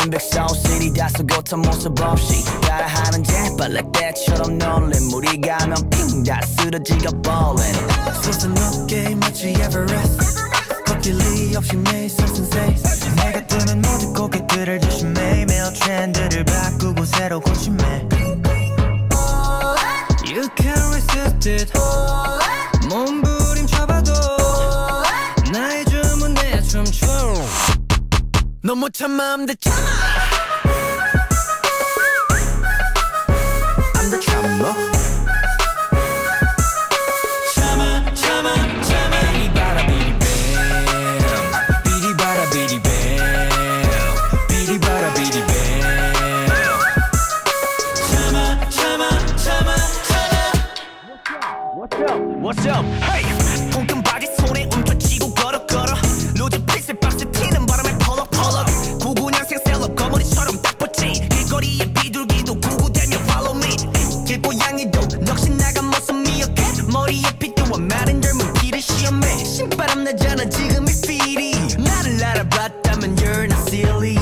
빈백사우실이 다소곳한 모습 없이 따라하는 제발 like that처럼 놀림 물이 가면 핑 다 쓰러지가 ballin' 솟은 어깨 마치 에버레스트 걷길이 없이 매일 상승세 내가 뜨는 모든 고객들을 조심해 매일 트렌드를 바꾸고 새로 고침해 You can't resist it 몸부림쳐봐도 나의 주문에 춤춰 너 못 참아 I'm the 참아 I'm the 참아 참아 참아 참아 비리바라 비리뱀 비리바라 비리뱀 비리바라 비리뱀 참아 참아 참아 참아 What's up? What's up? Hey! 꽁금 바지 손에 움켜쥐고 걸어 걸어 로즈 핏을 박스 튀는 바람에 펄럭펄럭 99년생 셀럽 거머리처럼 딱 붙지 길거리에 비둘기도 구구대며 follow me 길고양이도 넋이 나간 모습 미역해 머리에 핏도와 마른 젊은 피를 시험해 신바람 나잖아 지금 이 필이 나를 알아봤다면 you're not silly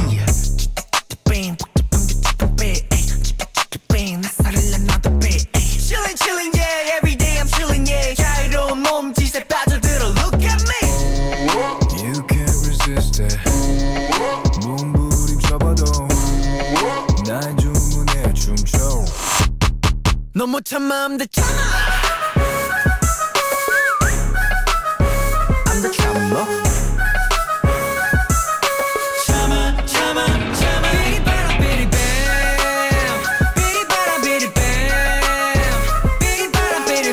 Chillin' chillin' yeah every day I'm chillin' yeah 자유로운 몸짓에 빠져들어 look at me You can't resist it 몸부림쳐봐도 나의 주문에 춤춰 너 못 참아 I'm the 참아 I'm the 참아 참아 참아 참아 비리바라 비리뱀 비리바라 비리뱀 비리바라 비리뱀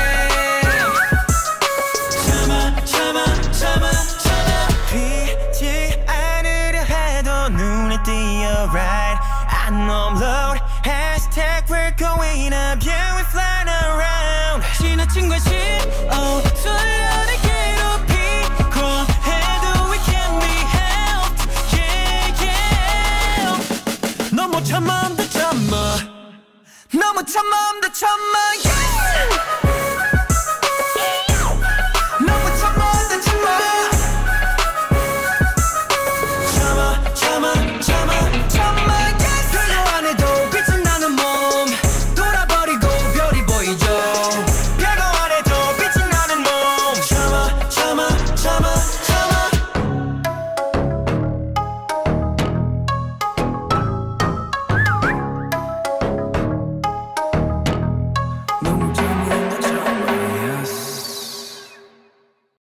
참아 참아 참아 참아 피지 않으려 해도 눈에 띄어 right I know I'm loud Hashtag we're going up yeah we flying around 지나친 관심 설레는 괴롭히고 해도 we can be helped yeah yeah 너 못 참아 I'm the 참아 너 못 참아 I'm the 참아 yeah